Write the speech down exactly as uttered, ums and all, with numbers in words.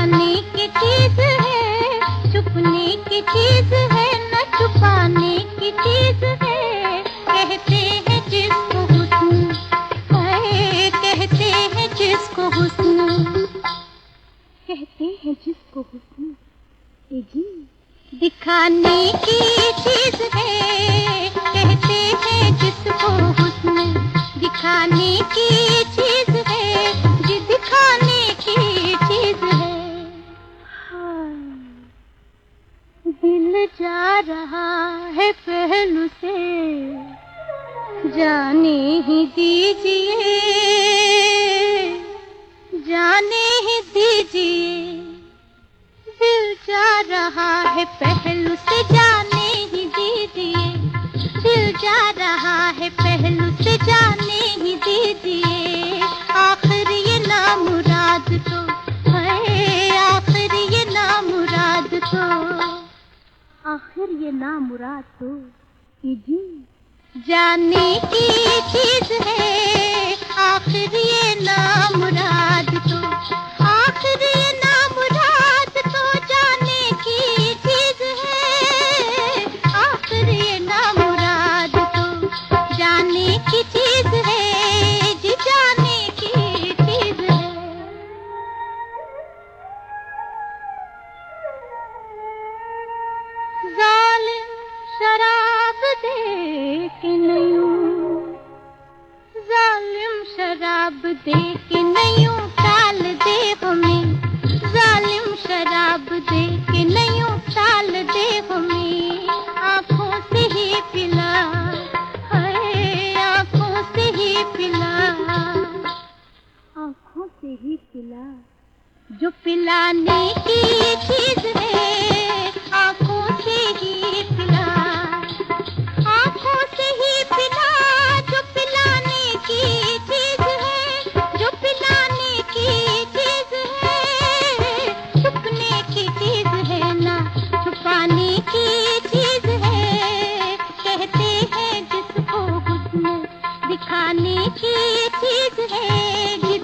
दिखाने की चीज है, छुपने की चीज है, न छुपाने की चीज है। कहते हैं जिसको हुस्न, हाय कहते हैं जिसको हुस्न, कहते हैं जिसको हुस्न ए जी दिखाने की चीज है। कहते हैं जिसको हुस्न दिखाने की चीज है, जी दिखाने की चीज है। हाँ, दिल जा रहा है पहलू से, जाने ही दीजिए, जाने ही दीजिए। दिल जा रहा है पहलू से, जाने ही दीजिए। दिल जा रहा है पहलू से, जाने ही दीजिए। आखिर ये नामुराद तो है, आखिर ये नामुराद तो, आखिर ये नामुराद तो ये जी जाने की चीज है। आखिर ये नामुराद तो, आखिर ये नामुराद तो जाने की चीज है। आखिर ये नामुराद तो जाने की चीज है, जी जाने की चीज है। जालिम शराब दे के नयूं, जालिम शराब दे के नयूं टाल दे हमें। जालिम शराब दे के नयूं टाल दे हमें। आँखों से ही पिला, हाय आँखों से ही पिला, आँखों से ही पिला जो पिलाने की चीज है। आँखों से ही पिला, आँखों से ही पिला जो पिलाने की चीज है, जो पिलाने की चीज है। छुपने की चीज है ना छुपाने की चीज है। कहते हैं जिसको हुस्न दिखाने की चीज है।